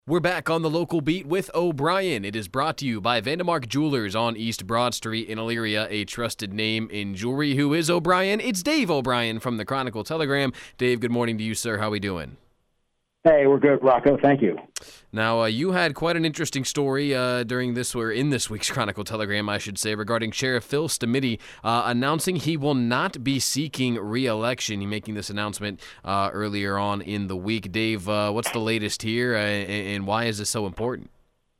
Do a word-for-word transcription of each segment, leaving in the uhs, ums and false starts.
We're back on the local beat with O'Brien. It is brought to you by Vandemark Jewelers on East Broad Street in Elyria, a trusted name in jewelry. Who is O'Brien? It's Dave O'Brien from the Chronicle Telegram. Dave, good morning to you, sir. How are we doing? Hey, we're good, Rocco. Thank you. Now, uh, you had quite an interesting story uh, during this, or in this week's Chronicle Telegram, I should say, regarding Sheriff Phil Stamidi uh, announcing he will not be seeking re-election. He making this announcement uh, earlier on in the week. Dave, uh, what's the latest here, uh, and why is this so important?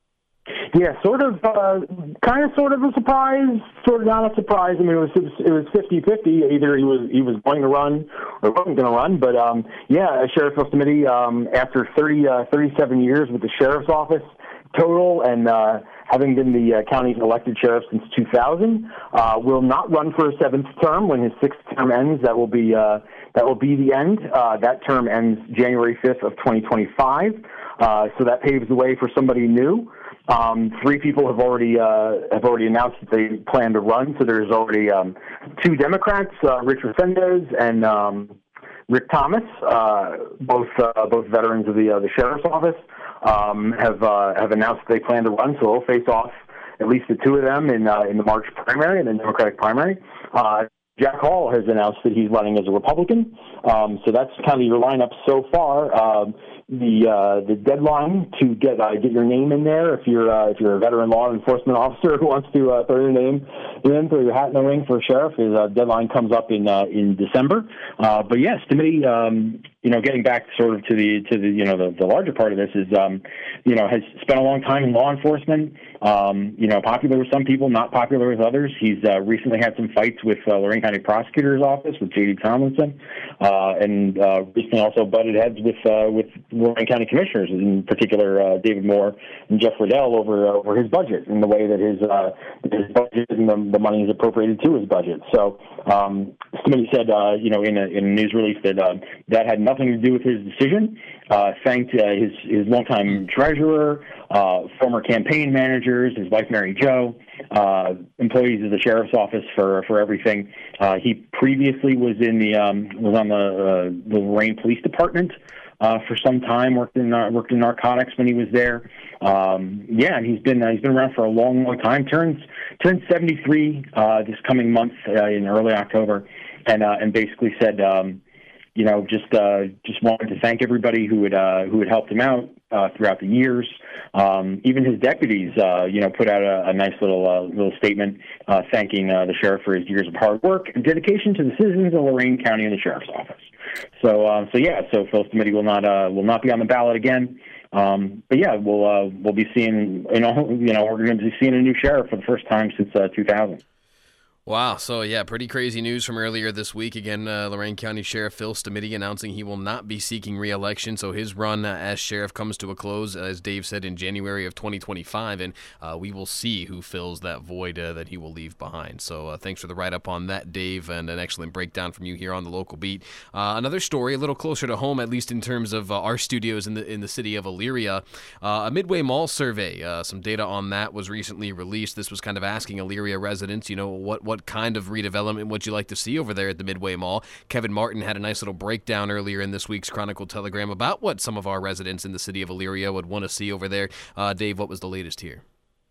Yeah, sort of, uh, kind of, sort of a surprise, sort of not a surprise. I mean, it was it was fifty-fifty. Either he was he was going to run or wasn't going to run. But um, yeah, Sheriff Phil Stamidi, um, after thirty, uh, thirty-seven years with the sheriff's office total, and uh, having been the uh, county's elected sheriff since two thousand, uh, will not run for a seventh term. When his sixth term ends, that will be uh, that will be the end. Uh, that term ends January fifth of twenty twenty-five. Uh, so that paves the way for somebody new. Um, three people have already uh, have already announced that they plan to run. So there's already um, two Democrats, uh, Rich Resendez and um, Rick Thomas, uh, both uh, both veterans of the uh, the sheriff's office, um, have uh, have announced that they plan to run. So they'll face off at least the two of them in uh, in the March primary and the Democratic primary. Uh, Jack Hall has announced that he's running as a Republican. Um, so that's kind of your lineup so far. Um, the uh, the deadline to get uh, get your name in there if you're uh, if you're a veteran law enforcement officer who wants to uh, throw your name in, throw your hat in the ring for sheriff, his uh, deadline comes up in uh, in December. Uh, but yes, Stamidi, um, you know, getting back sort of to the to the you know the, the larger part of this is um, you know has spent a long time in law enforcement. Um, you know, popular with some people, not popular with others. He's uh, recently had some fights with uh, Lorain County Prosecutor's Office with J D Tomlinson, uh, and uh, recently also butted heads with uh, with Lorain County Commissioners, in particular uh, David Moore and Jeff Riddell over uh, over his budget and the way that his uh, his budget and the, the money is appropriated to his budget. So um, somebody said, uh, you know, in a, in a news release that uh, that had nothing to do with his decision. Uh, thanked uh, his his longtime treasurer, uh, former campaign managers, his wife Mary Jo, uh, employees of the sheriff's office for for everything. Uh, he previously was in the um, was on the uh, the Lorain Police Department uh, for some time. Worked in uh, worked in narcotics when he was there. Um, yeah, and he's been uh, he's been around for a long, long time. Turns turns seventy-three uh, this coming month uh, in early October, and uh, and basically said. Um, You know, just uh, just wanted to thank everybody who had uh, who had helped him out uh, throughout the years. Um, even his deputies, uh, you know, put out a, a nice little uh, little statement uh, thanking uh, the sheriff for his years of hard work and dedication to the citizens of Lorain County and the sheriff's office. So, uh, so yeah, so Phil Stamidi will not uh, will not be on the ballot again. Um, but yeah, we'll uh, we'll be seeing you know you know we're going to be seeing a new sheriff for the first time since uh, two thousand. Wow, so yeah, pretty crazy news from earlier this week. Again, uh, Lorain County Sheriff Phil Stamidi announcing he will not be seeking re-election, so his run uh, as sheriff comes to a close, as Dave said, in January of twenty twenty-five, and uh, we will see who fills that void uh, that he will leave behind. So uh, thanks for the write-up on that, Dave, and an excellent breakdown from you here on the local beat. Uh, another story, a little closer to home, at least in terms of uh, our studios in the in the city of Elyria. Uh, a Midway Mall survey, uh, some data on that was recently released. This was kind of asking Elyria residents, you know, what, what kind of redevelopment would you like to see over there at the Midway Mall? Kevin Martin had a nice little breakdown earlier in this week's Chronicle Telegram about what some of our residents in the city of Elyria would want to see over there. Uh, Dave, what was the latest here?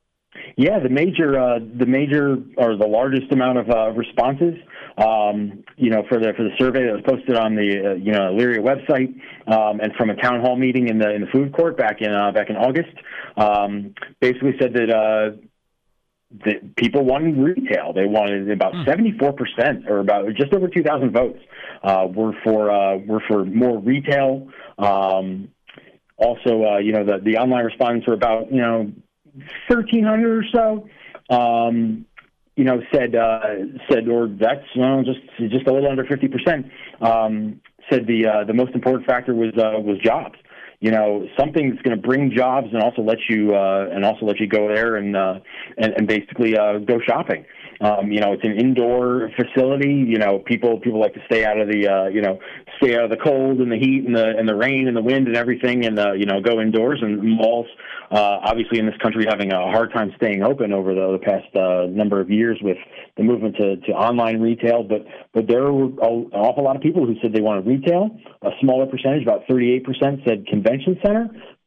Yeah, the major, uh, the major or the largest amount of uh, responses, um, you know, for the for the survey that was posted on the uh, you know Elyria website, um, and from a town hall meeting in the in the food court back in uh, back in August, um, basically said that. Uh, that people wanted retail. They wanted about seventy-four percent, or about just over two thousand votes, uh, were for uh, were for more retail. Um, also, uh, you know, the the online respondents were about you know thirteen hundred or so. Um, you know, said uh, said, or that's well, just just a little under fifty percent. Um, said the uh, the most important factor was uh, was jobs. You know, something that's going to bring jobs and also let you uh, and also let you go there and uh, and, and basically uh, go shopping. Um, you know, it's an indoor facility. You know, people people like to stay out of the uh, you know stay out of the cold and the heat and the and the rain and the wind and everything, and uh, you know go indoors. And malls, uh, obviously, in this country, having a hard time staying open over the, the past uh, number of years with the movement to, to online retail. But but there were an awful lot of people who said they wanted retail. A smaller percentage, about thirty-eight percent, said convention center.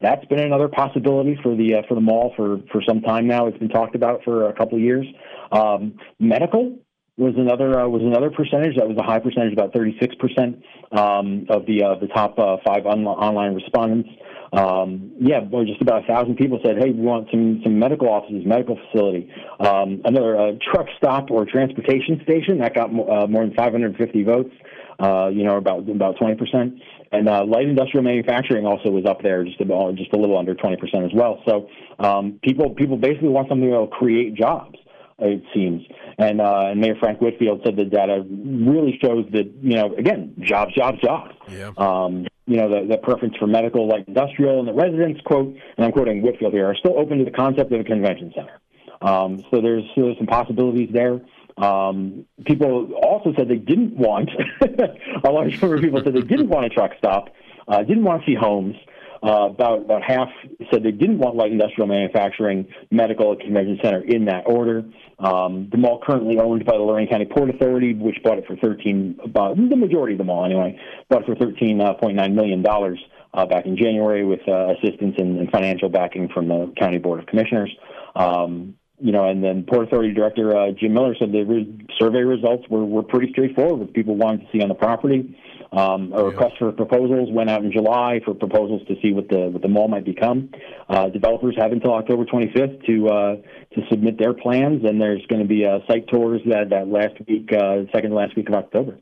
that's been another possibility for the uh, for the mall for, for some time now. It's been talked about for a couple of years. Um, medical was another uh, was another percentage. That was a high percentage, about thirty-six percent um, of the uh, the top uh, five on- online respondents. Um, yeah, well, just about a thousand people said, "Hey, we want some some medical offices, medical facility." Um, another uh, truck stop or transportation station that got uh, more than five hundred fifty votes. Uh, you know, about about twenty percent. And uh, light industrial manufacturing also was up there, just about just a little under twenty percent as well. So um, people people basically want something that will create jobs, it seems. And uh, and Mayor Frank Whitfield said the data really shows that, you know, again, jobs, jobs, jobs. Yeah. Um, you know, the, the preference for medical, light industrial, and the residents, quote, and I'm quoting Whitfield here, are still open to the concept of a convention center. Um, so there's, there's some possibilities there. Um, people also said they didn't want, a large number of people said they didn't want a truck stop, uh, didn't want to see homes. Uh, about about half said they didn't want light industrial manufacturing, medical, and convention center in that order. Um, the mall currently owned by the Lorain County Port Authority, which bought it for thirteen, about the majority of the mall anyway, bought it for thirteen point nine million dollars uh, back in January with uh, assistance and, and financial backing from the County Board of Commissioners. Um, You know, and then Port Authority Director uh, Jim Miller said the re- survey results were, were pretty straightforward with people wanting to see on the property. Um, a yeah. request for proposals went out in July for proposals to see what the what the mall might become. Uh, developers have until October twenty-fifth to uh, to submit their plans, and there's going to be uh, site tours that, that last week, uh, second to last week of October.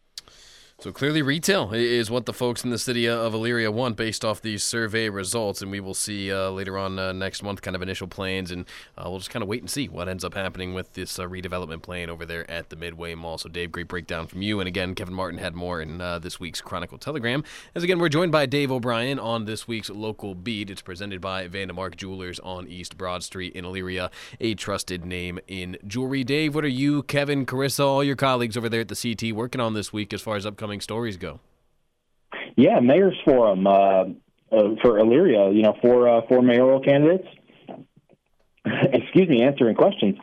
So clearly retail is what the folks in the city of Elyria want based off these survey results, and we will see uh, later on uh, next month kind of initial plans, and uh, we'll just kind of wait and see what ends up happening with this uh, redevelopment plan over there at the Midway Mall. So Dave, great breakdown from you, and again, Kevin Martin had more in uh, this week's Chronicle Telegram. As again, we're joined by Dave O'Brien on this week's Local Beat. It's presented by Vandemark Jewelers on East Broad Street in Elyria, a trusted name in jewelry. Dave, what are you, Kevin, Carissa, all your colleagues over there at the C T working on this week as far as upcoming stories go? Yeah, Mayor's Forum uh, uh, for Elyria, you know, for uh, for mayoral candidates. Excuse me, answering questions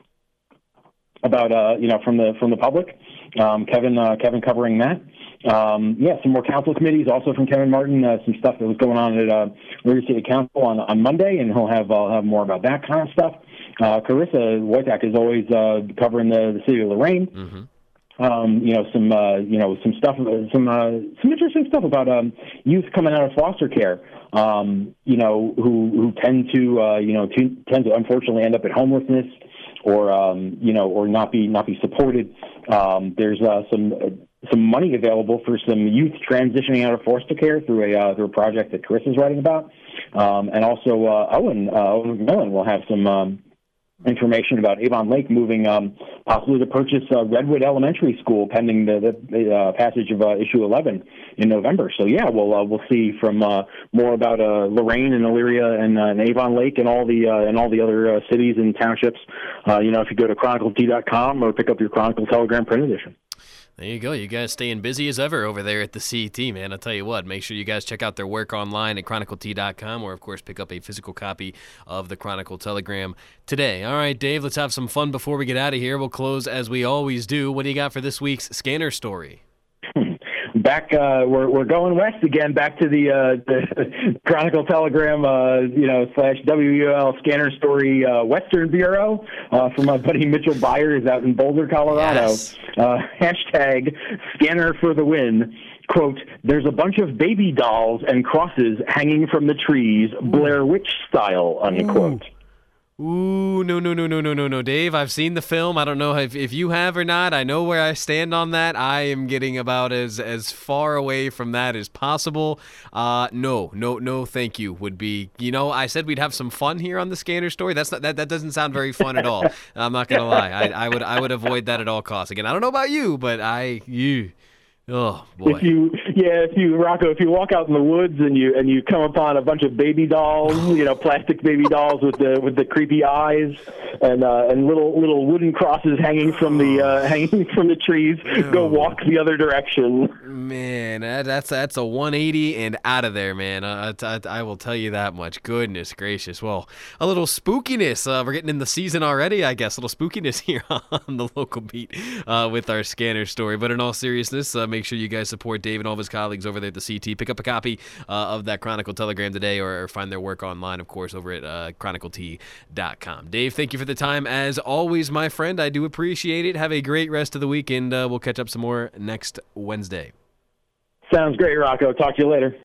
about uh, you know from the from the public. Um, Kevin uh, Kevin covering that. Um, yeah, some more council committees also from Kevin Martin. Uh, some stuff that was going on at uh, Elyria City Council on on Monday, and he'll have uh, have more about that kind of stuff. Uh, Carissa Wojtak is always uh, covering the, the city of Lorain. Mm-hmm. Um, you know, some, uh, you know, some stuff, some, uh, some interesting stuff about, um, youth coming out of foster care, um, you know, who, who tend to, uh, you know, to, tend to unfortunately end up in homelessness or, um, you know, or not be, not be supported. Um, there's, uh, some, uh, some money available for some youth transitioning out of foster care through a, uh, through a project that Chris is writing about. Um, and also, uh, Owen, uh, Owen McMillan will have some, um, information about Avon Lake moving um, possibly to purchase uh, Redwood Elementary School pending the, the uh, passage of uh, issue eleven in November. So yeah, we'll uh, we'll see from uh, more about uh, Lorain and Elyria and, uh, and Avon Lake and all the uh, and all the other uh, cities and townships. Uh, you know, if you go to chronicle t dot com or pick up your Chronicle Telegram print edition. There you go. You guys staying busy as ever over there at the C T, man. I'll tell you what, make sure you guys check out their work online at chronicle t dot com or, of course, pick up a physical copy of the Chronicle Telegram today. All right, Dave, let's have some fun before we get out of here. We'll close as we always do. What do you got for this week's Scanner Story? Back, uh, we're we're going west again. Back to the, uh, the Chronicle Telegram, uh, you know, slash W U L Scanner Story uh, Western Bureau uh, from my buddy Mitchell Byers out in Boulder, Colorado. Yes. Uh, hashtag Scanner for the win. Quote: "There's a bunch of baby dolls and crosses hanging from the trees, Blair Witch style." Unquote. Ooh. Ooh, no, no, no, no, no, no, no, Dave. I've seen the film. I don't know if, if you have or not. I know where I stand on that. I am getting about as, as far away from that as possible. Uh, no, no, no, thank you would be, you know, I said we'd have some fun here on the Scanner Story. That's not, that, that doesn't sound very fun at all. I'm not going to lie. I, I would I would avoid that at all costs. Again, I don't know about you, but I, you... Oh boy! If you, yeah, if you, Rocco, if you walk out in the woods and you and you come upon a bunch of baby dolls, you know, plastic baby dolls with the with the creepy eyes and uh, and little little wooden crosses hanging from the uh, hanging from the trees, no. Go walk the other direction. Man, that, that's that's a one eighty and out of there, man. Uh, I, I will tell you that much. Goodness gracious! Well, a little spookiness. Uh, we're getting in the season already, I guess. A little spookiness here on the Local Beat uh, with our Scanner Story. But in all seriousness, uh, make make sure you guys support Dave and all of his colleagues over there at the C T. Pick up a copy uh, of that Chronicle Telegram today, or, or find their work online, of course, over at uh, chronicle t dot com. Dave, thank you for the time. As always, my friend, I do appreciate it. Have a great rest of the week, and uh, we'll catch up some more next Wednesday. Sounds great, Rocco. Talk to you later.